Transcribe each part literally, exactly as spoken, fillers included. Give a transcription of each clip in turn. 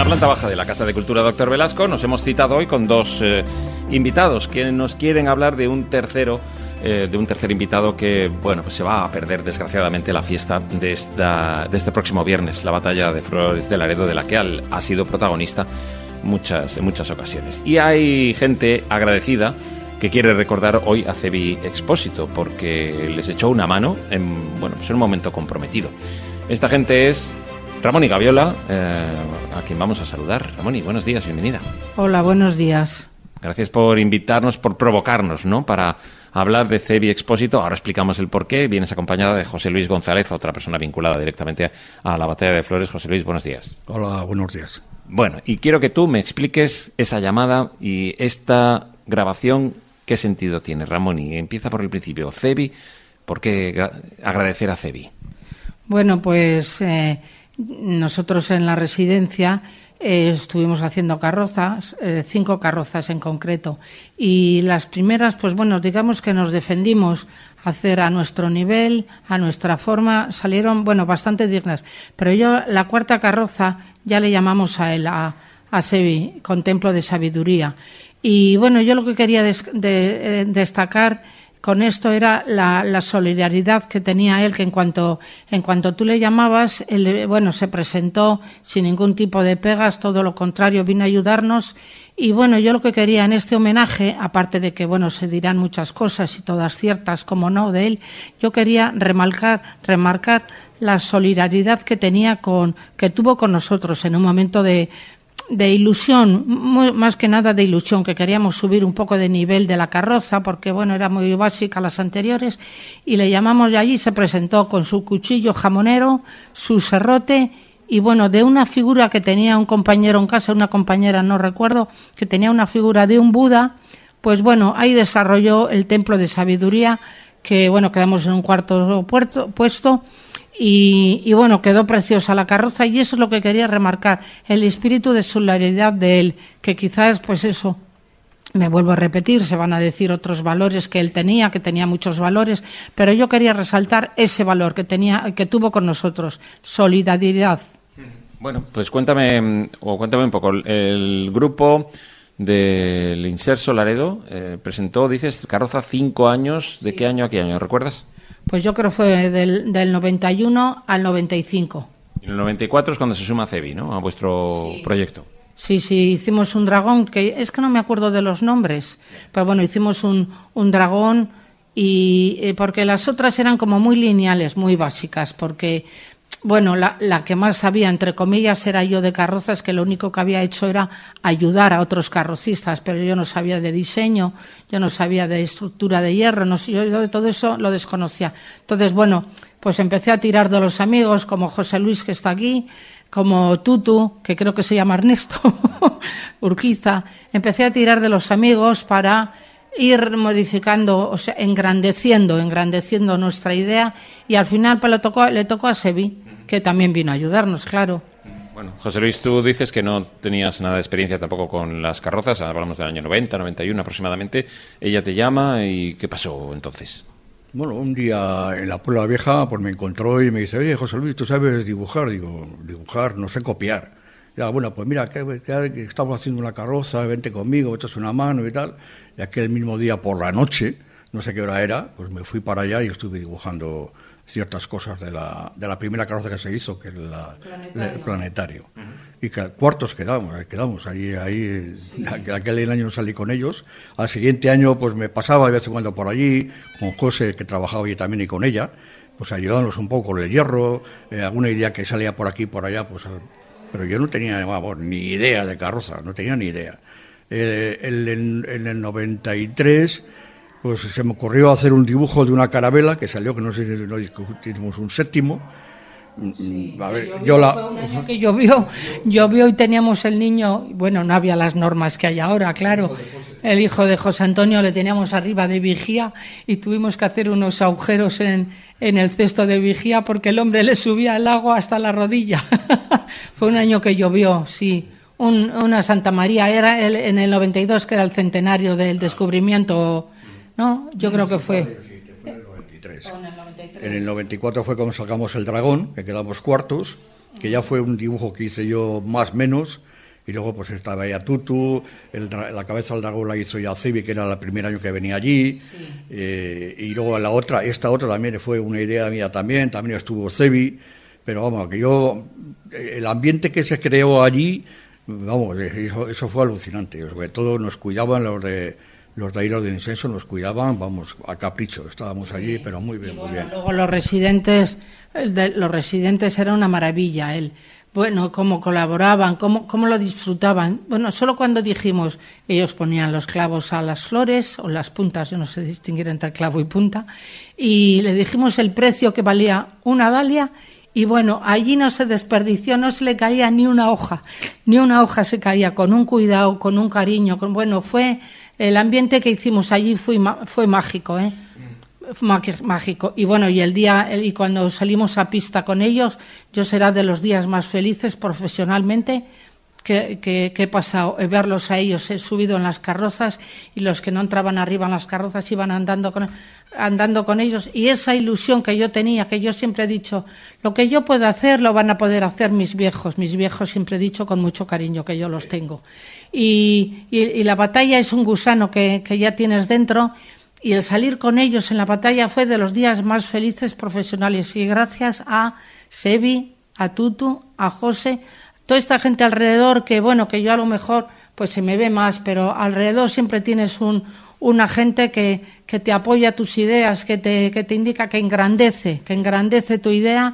la planta baja de la Casa de Cultura Doctor Velasco nos hemos citado hoy con dos eh, invitados que nos quieren hablar de un tercero, eh, de un tercer invitado que, bueno, pues se va a perder desgraciadamente la fiesta de, esta, de este próximo viernes, la batalla de Flores de Laredo, de la que al, ha sido protagonista muchas, en muchas ocasiones. Y hay gente agradecida que quiere recordar hoy a Cebi Expósito porque les echó una mano en, bueno, pues en un momento comprometido. Esta gente es Ramón y Gaviola, eh, a quien vamos a saludar. Ramón, y buenos días, bienvenida. Hola, buenos días. Gracias por invitarnos, por provocarnos, ¿no?, para hablar de Cebi Expósito. Ahora explicamos el porqué. Vienes acompañada de José Luis González, otra persona vinculada directamente a la Batalla de Flores. José Luis, buenos días. Hola, buenos días. Bueno, y quiero que tú me expliques esa llamada y esta grabación, ¿qué sentido tiene, Ramón? Y empieza por el principio. Cebi, ¿por qué agradecer a Cebi? Bueno, pues eh, nosotros en la residencia eh, estuvimos haciendo carrozas, eh, cinco carrozas en concreto, y las primeras, pues bueno, digamos que nos defendimos hacer a nuestro nivel, a nuestra forma, salieron, bueno, bastante dignas, pero yo la cuarta carroza ya le llamamos a él, a, a Cebi, con Templo de Sabiduría, y bueno, yo lo que quería des, de, eh, destacar con esto era la, la solidaridad que tenía él, que en cuanto en cuanto tú le llamabas, él, bueno, se presentó sin ningún tipo de pegas, todo lo contrario, vino a ayudarnos. Y bueno, yo lo que quería en este homenaje, aparte de que, bueno, se dirán muchas cosas y todas ciertas, como no, de él, yo quería remarcar, remarcar la solidaridad que tenía con, que tuvo con nosotros en un momento de de ilusión, muy, más que nada de ilusión, que queríamos subir un poco de nivel de la carroza, porque bueno, era muy básica las anteriores, y le llamamos y allí se presentó con su cuchillo jamonero, su serrote, y bueno, de una figura que tenía un compañero en casa, una compañera, no recuerdo, que tenía una figura de un Buda, pues bueno, ahí desarrolló el Templo de Sabiduría, que bueno, quedamos en un cuarto puerto, puesto, Y, y bueno, quedó preciosa la carroza, y eso es lo que quería remarcar, el espíritu de solidaridad de él, que quizás, pues eso, me vuelvo a repetir, se van a decir otros valores que él tenía, que tenía muchos valores, pero yo quería resaltar ese valor que tenía, que tuvo con nosotros, solidaridad. Bueno, pues cuéntame, o cuéntame un poco, el grupo del Inserso Laredo eh, presentó, dices, carroza cinco años, ¿de sí. qué año a qué año? ¿Recuerdas? Pues yo creo que fue del, del noventa y uno al noventa y cinco. Y en el noventa y cuatro es cuando se suma Cebi, ¿no?, a vuestro sí. proyecto. Sí, sí, hicimos un dragón, que es que no me acuerdo de los nombres, pero bueno, hicimos un, un dragón, y eh, porque las otras eran como muy lineales, muy básicas, porque bueno, la, la que más sabía, entre comillas, era yo de carrozas, que lo único que había hecho era ayudar a otros carrocistas, pero yo no sabía de diseño, yo no sabía de estructura de hierro, no, yo, yo de todo eso lo desconocía. Entonces, bueno, pues empecé a tirar de los amigos, como José Luis, que está aquí, como Tutu, que creo que se llama Ernesto, Urquiza. Empecé a tirar de los amigos para ir modificando, o sea, engrandeciendo, engrandeciendo nuestra idea, y al final pues, le tocó, le tocó a Cebi, que también vino a ayudarnos, claro. Bueno, José Luis, tú dices que no tenías nada de experiencia tampoco con las carrozas, hablamos del año noventa, noventa y uno aproximadamente. Ella te llama, ¿y qué pasó entonces? Bueno, un día en la Puebla Vieja pues me encontró y me dice, oye, José Luis, ¿tú sabes dibujar? Digo, dibujar, no sé copiar. Ya, bueno, pues mira, que, que estamos haciendo una carroza, vente conmigo, echas una mano y tal. Y aquel mismo día por la noche, no sé qué hora era, pues me fui para allá y estuve dibujando ciertas cosas de la, de la primera carroza que se hizo, que es la, planetario. el planetario. Uh-huh. Y que, cuartos quedamos, quedamos ahí, ahí sí. Aquel año no salí con ellos. Al siguiente año pues me pasaba de vez en cuando por allí, con José, que trabajaba allí también, y con ella, pues ayudándonos un poco con el hierro, eh, alguna idea que salía por aquí por allá, pues... Pero yo no tenía, vamos, ni idea de carroza, no tenía ni idea. Eh, en, en, en el noventa y tres... pues se me ocurrió hacer un dibujo de una carabela que salió, que no sé si no hicimos un séptimo. Sí, a ver, llovió, yo la... fue un año que llovió, llovió y teníamos el niño, bueno, no había las normas que hay ahora, claro. El hijo de José Antonio le teníamos arriba de vigía y tuvimos que hacer unos agujeros en, en el cesto de vigía porque el hombre le subía el agua hasta la rodilla. Fue un año que llovió, sí. Un, una Santa María, era el, en el noventa y dos, que era el centenario del descubrimiento... ¿No? Yo creo que fue. Sí, que fue en el noventa y tres. En el noventa y tres. En el noventa y cuatro fue cuando sacamos el dragón, que quedamos cuartos, que ya fue un dibujo que hice yo más menos, y luego pues estaba ya Tutu, el, la cabeza del dragón la hizo ya Cebi, que era el primer año que venía allí, sí. eh, y luego la otra, esta otra también fue una idea mía también, también estuvo Cebi, pero vamos, que yo, el ambiente que se creó allí, vamos, eso, eso fue alucinante, sobre todo nos cuidaban los de... Los de ahí, los de Incenso, nos cuidaban, vamos, a capricho. Estábamos allí, pero muy bien, bueno, muy bien. Luego los residentes, de, los residentes era una maravilla, él. Bueno, cómo colaboraban, cómo, cómo lo disfrutaban. Bueno, solo cuando dijimos, ellos ponían los clavos a las flores, o las puntas, yo no sé distinguir entre clavo y punta, y le dijimos el precio que valía una dalia, y bueno, allí no se desperdició, no se le caía ni una hoja, ni una hoja se caía, con un cuidado, con un cariño, con, bueno, fue... El ambiente que hicimos allí fue, fue mágico, ¿eh? Mm. Mágico. Y bueno, y el día, y cuando salimos a pista con ellos, yo será de los días más felices profesionalmente que, que, que he pasado, verlos a ellos. He subido en las carrozas y los que no entraban arriba en las carrozas iban andando con, andando con ellos. Y esa ilusión que yo tenía, que yo siempre he dicho, lo que yo puedo hacer lo van a poder hacer mis viejos. Mis viejos siempre he dicho con mucho cariño que yo los tengo. Y, y, y la batalla es un gusano que, que ya tienes dentro, y el salir con ellos en la batalla fue de los días más felices profesionales, y gracias a Sebi, a Tutu, a José, toda esta gente alrededor, que bueno, que yo a lo mejor pues se me ve más, pero alrededor siempre tienes un, una gente que, que te apoya tus ideas, que te, que te indica, que engrandece, que engrandece tu idea,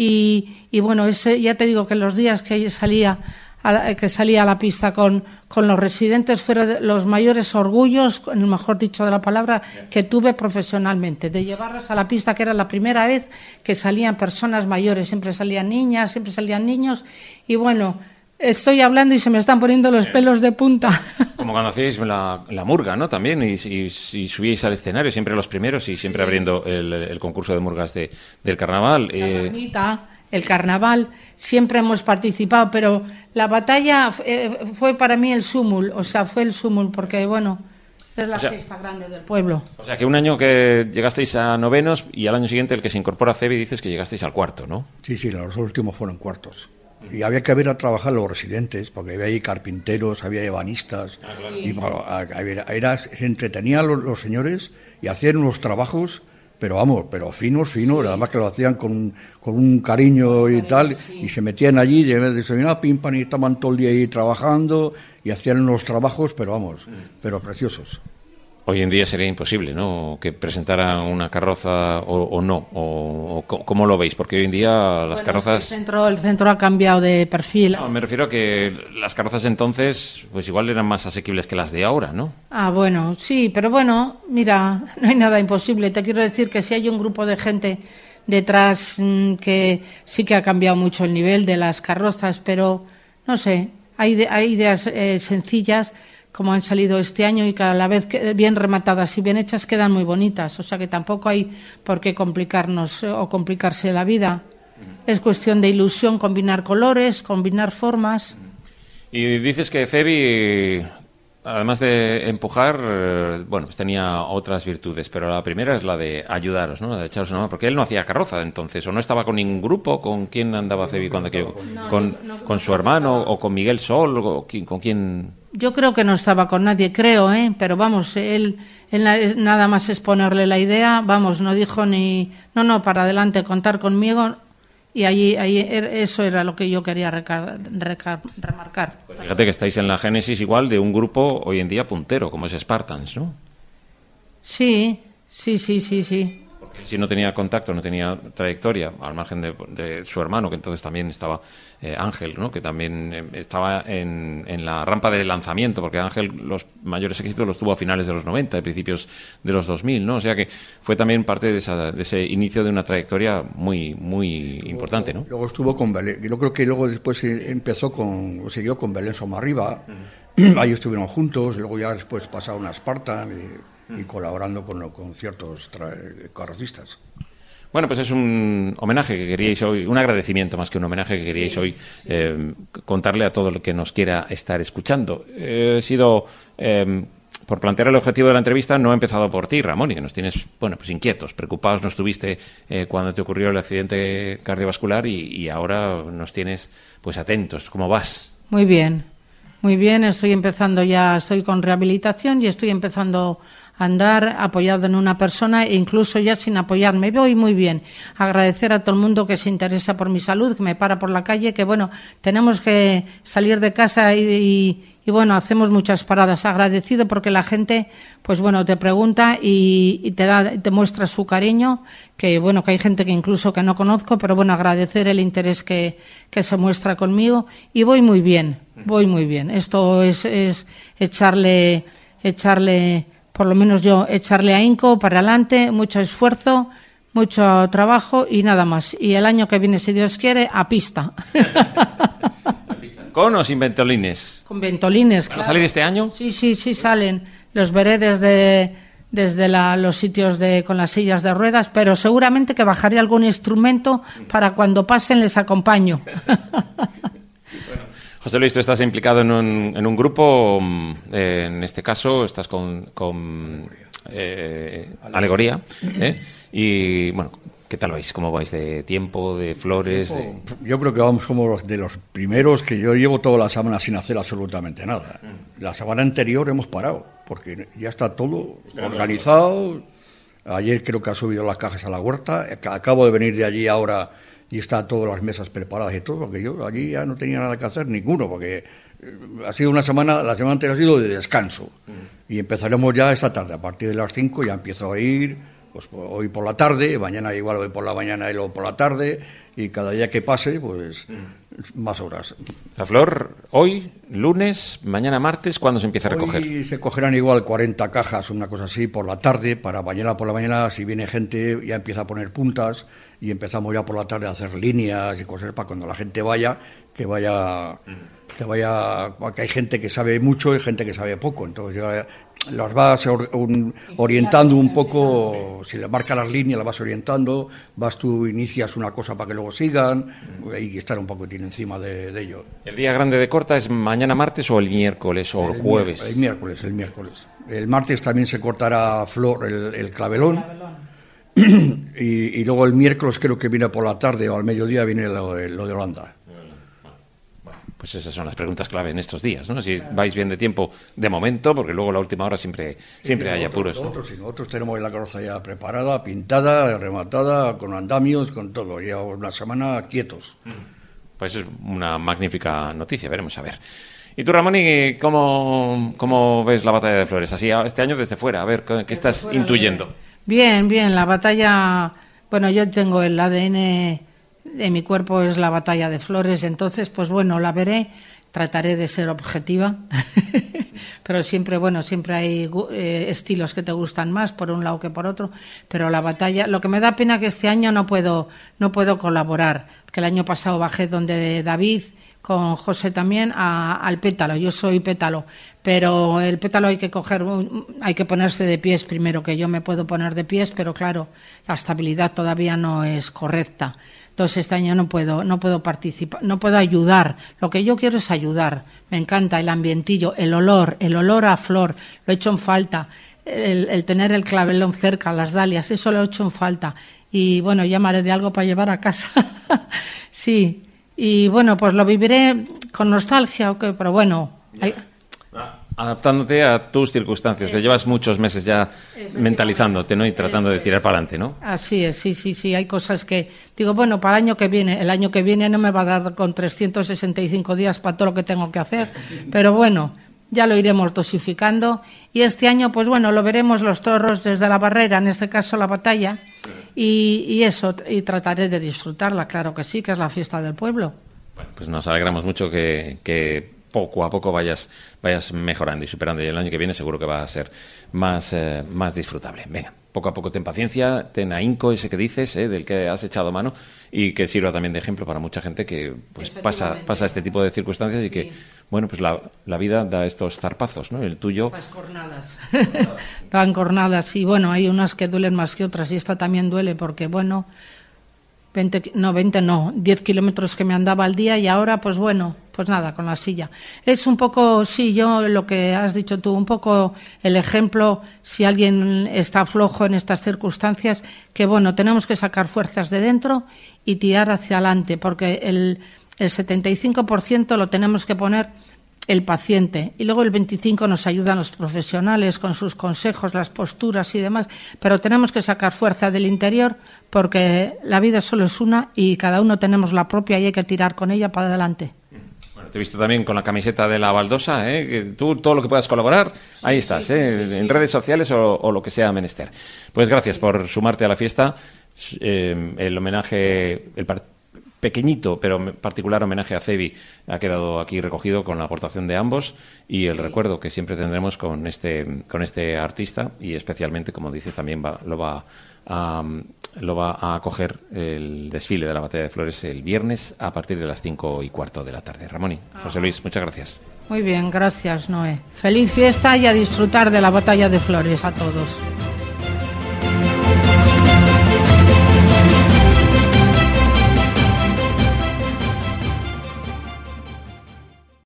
y, y bueno, ese, ya te digo que los días que salía a la, que salía a la pista con, con los residentes fueron los mayores orgullos, en el mejor dicho de la palabra, que tuve profesionalmente, de llevarlos a la pista, que era la primera vez que salían personas mayores, siempre salían niñas, siempre salían niños, y bueno, estoy hablando y se me están poniendo los pelos de punta. Como cuando hacíais la, la murga, ¿no? También, y, y, y subíais al escenario, siempre los primeros, y siempre abriendo el, el concurso de murgas de, del carnaval. La eh... Marmita, el carnaval, siempre hemos participado, pero la batalla eh, fue para mí el súmul, o sea, fue el súmul, porque, bueno, es la o sea, fiesta grande del pueblo. O sea, que un año que llegasteis a novenos, y al año siguiente el que se incorpora a Cebi dices que llegasteis al cuarto, ¿no? Sí, sí, los últimos fueron cuartos. Y había que ver a trabajar los residentes, porque había ahí carpinteros, había ebanistas, ah, claro. Y bueno, era, era, se entretenían los, los señores y hacían unos trabajos, pero vamos, pero finos, finos, sí. Además que lo hacían con, con un cariño y tal, sí. Y se metían allí, y desayunaban, pim, pam, y estaban todo el día ahí trabajando, y hacían unos trabajos, pero vamos, pero preciosos. Hoy en día sería imposible, ¿no?, que presentaran una carroza o, o no, o, o ¿cómo lo veis? Porque hoy en día las bueno, carrozas... El centro, el centro ha cambiado de perfil. No, me refiero a que las carrozas entonces, pues igual eran más asequibles que las de ahora, ¿no? Ah, bueno, sí, pero bueno, mira, no hay nada imposible. Te quiero decir que si hay un grupo de gente detrás mmm, que sí que ha cambiado mucho el nivel de las carrozas, pero no sé, hay, de, hay ideas eh, sencillas como han salido este año y cada vez que bien rematadas y bien hechas quedan muy bonitas, o sea que tampoco hay por qué complicarnos o complicarse la vida. Es cuestión de ilusión, combinar colores, combinar formas. Y dices que Cebi, además de empujar, bueno, pues tenía otras virtudes, pero la primera es la de ayudaros, ¿no?, de echaros una mano, porque él no hacía carroza entonces, o no estaba con ningún grupo. ¿Con quién andaba Cebi cuando aquello? No, ¿Con, no, no, con su hermano o con Miguel Sol? O ¿con quién? Yo creo que no estaba con nadie, creo, ¿eh? Pero vamos, él, él nada más exponerle la idea, vamos, no dijo ni, no, no, para adelante, contar conmigo, y allí, allí eso era lo que yo quería recar, recar, remarcar. Pues fíjate que estáis en la génesis igual de un grupo hoy en día puntero, como es Spartans, ¿no? Sí, sí, sí, sí, sí. Porque él sí no tenía contacto, no tenía trayectoria, al margen de, de su hermano, que entonces también estaba... Eh, Ángel, ¿no?, que también eh, estaba en, en la rampa de lanzamiento, porque Ángel los mayores éxitos los tuvo a finales de los noventa, a principios de los dos mil, ¿no? O sea que fue también parte de, esa, de ese inicio de una trayectoria muy muy importante, ¿no? Luego estuvo con Belén, yo creo que luego después empezó con, siguió con Belén Somarriba, uh-huh. Ahí estuvieron juntos, luego ya después pasaron a Spartan y, uh-huh. y colaborando con, con ciertos tra- carrocistas. Bueno, pues es un homenaje que queríais hoy, un agradecimiento más que un homenaje que queríais hoy eh, contarle a todo el que nos quiera estar escuchando. Eh, he sido eh, por plantear el objetivo de la entrevista, no he empezado por ti, Ramón, y que nos tienes, bueno, pues inquietos, preocupados, no estuviste eh, cuando te ocurrió el accidente cardiovascular y, y ahora nos tienes, pues, atentos. ¿Cómo vas? Muy bien, muy bien. Estoy empezando ya, estoy con rehabilitación y estoy empezando a andar apoyado en una persona e incluso ya sin apoyarme. Voy muy bien. Agradecer a todo el mundo que se interesa por mi salud, que me para por la calle, que bueno, tenemos que salir de casa y, y Y bueno, hacemos muchas paradas. Agradecido porque la gente, pues bueno, te pregunta y, y te da, te muestra su cariño, que bueno, que hay gente que incluso que no conozco, pero bueno, agradecer el interés que, que se muestra conmigo y voy muy bien, voy muy bien. Esto es, es echarle, echarle, por lo menos yo, echarle ahínco para adelante, mucho esfuerzo, mucho trabajo y nada más. Y el año que viene, si Dios quiere, a pista. ¿Con o sin ventolines? Con ventolines, claro. ¿Van a salir este año? Sí, sí, sí salen. Los veré desde, desde la, los sitios de, con las sillas de ruedas, pero seguramente que bajaré algún instrumento para cuando pasen les acompaño. Bueno, José Luis, tú estás implicado en un, en un grupo, eh, en este caso estás con, con eh, Alegoría, ¿eh? Y bueno, ¿qué tal vais? ¿Cómo vais de tiempo, de flores? De... Yo creo que vamos como de los primeros, que yo llevo toda la semana sin hacer absolutamente nada. La semana anterior hemos parado, porque ya está todo organizado. Ayer creo que ha subido las cajas a la huerta. Acabo de venir de allí ahora y está todas las mesas preparadas y todo, porque yo allí ya no tenía nada que hacer, ninguno, porque ha sido una semana, la semana anterior ha sido de descanso. Y empezaremos ya esta tarde, a partir de las cinco ya empiezo a ir. Pues hoy por la tarde, mañana igual hoy por la mañana y luego por la tarde, y cada día que pase, pues mm. más horas. La flor, hoy, lunes, mañana martes, ¿cuándo se empieza a recoger? Hoy se cogerán igual cuarenta cajas, una cosa así, por la tarde, para mañana por la mañana, si viene gente, ya empieza a poner puntas, y empezamos ya por la tarde a hacer líneas y cosas para cuando la gente vaya, que vaya... Mm. que vaya, porque hay gente que sabe mucho y gente que sabe poco, entonces ya las vas or, un, orientando un poco, si le marcas las líneas las vas orientando, vas tú, inicias una cosa para que luego sigan, y estar un poquitín encima de, de ello. ¿El día grande de corta es mañana martes o el miércoles o el, el jueves? El miércoles, el miércoles. El martes también se cortará flor el, el clavelón, clavelón. y, y luego el miércoles creo que viene por la tarde o al mediodía viene lo, lo de Holanda. Pues esas son las preguntas clave en estos días, ¿no? Si vais bien de tiempo de momento, porque luego la última hora siempre siempre sí, hay apuros. Nosotros, ¿no? Sí, nosotros tenemos la carroza ya preparada, pintada, rematada, con andamios, con todo. Ya una semana quietos. Pues es una magnífica noticia, veremos a ver. ¿Y tú, Ramón, y cómo, cómo ves la batalla de Flores? Así este año desde fuera, a ver, ¿qué desde estás fuera, intuyendo? Bien, bien, la batalla... Bueno, yo tengo el A D N... de mi cuerpo es la batalla de Flores, entonces pues bueno, la veré, trataré de ser objetiva, pero siempre, bueno, siempre hay eh, estilos que te gustan más por un lado que por otro, pero la batalla, lo que me da pena que este año no puedo, no puedo colaborar, que el año pasado bajé donde David, con José también, a, al pétalo, yo soy pétalo, pero el pétalo hay que coger, hay que ponerse de pies primero, que yo me puedo poner de pies, pero claro, la estabilidad todavía no es correcta. Entonces este año no puedo, no puedo participar, no puedo ayudar. Lo que yo quiero es ayudar. Me encanta el ambientillo, el olor, el olor a flor. Lo he hecho en falta. El, el tener el clavelón cerca, las dalias, eso lo he hecho en falta. Y bueno, llamaré de algo para llevar a casa. Sí. Y bueno, pues lo viviré con nostalgia, okay, pero bueno. Hay... Adaptándote a tus circunstancias, que llevas muchos meses ya mentalizándote, ¿no? Y tratando de tirar para adelante, ¿no? Así es, sí, sí, sí. Hay cosas que digo, bueno, para el año que viene, el año que viene no me va a dar con trescientos sesenta y cinco días para todo lo que tengo que hacer, pero bueno, ya lo iremos dosificando. Y este año, pues bueno, lo veremos los toros desde la barrera, en este caso la batalla, y, y eso, y trataré de disfrutarla, claro que sí, que es la fiesta del pueblo. Bueno, pues nos alegramos mucho que... que... poco a poco vayas vayas mejorando y superando, y el año que viene seguro que va a ser más, eh, más disfrutable. Venga, poco a poco ten paciencia, ten ahínco ese que dices, eh, del que has echado mano, y que sirva también de ejemplo para mucha gente que pues pasa pasa este tipo de circunstancias y que, sí. Bueno, pues la, la vida da estos zarpazos, ¿no? El tuyo... Estas cornadas. Dan cornadas, y bueno, hay unas que duelen más que otras, y esta también duele porque, bueno, veinte, no, veinte no, diez kilómetros que me andaba al día, y ahora, pues bueno... pues nada, con la silla. Es un poco, sí, yo lo que has dicho tú, un poco el ejemplo, si alguien está flojo en estas circunstancias, que bueno, tenemos que sacar fuerzas de dentro y tirar hacia adelante, porque el, el setenta y cinco por ciento lo tenemos que poner el paciente, y luego el veinticinco por ciento nos ayudan los profesionales con sus consejos, las posturas y demás, pero tenemos que sacar fuerza del interior porque la vida solo es una y cada uno tenemos la propia y hay que tirar con ella para adelante. Bueno, te he visto también con la camiseta de la baldosa, ¿eh? Que tú todo lo que puedas colaborar, ahí estás, sí, sí, ¿eh? sí, sí. En redes sociales o, o lo que sea menester. Pues gracias por sumarte a la fiesta, eh, el homenaje, el partido pequeñito, pero particular homenaje a Cebi ha quedado aquí recogido con la aportación de ambos y el recuerdo que siempre tendremos con este con este artista y especialmente, como dices, también va, lo va a lo va a acoger el desfile de la Batalla de Flores el viernes a partir de las cinco y cuarto de la tarde. Ramón, José Luis, muchas gracias. Muy bien, gracias, Noé. Feliz fiesta y a disfrutar de la Batalla de Flores a todos.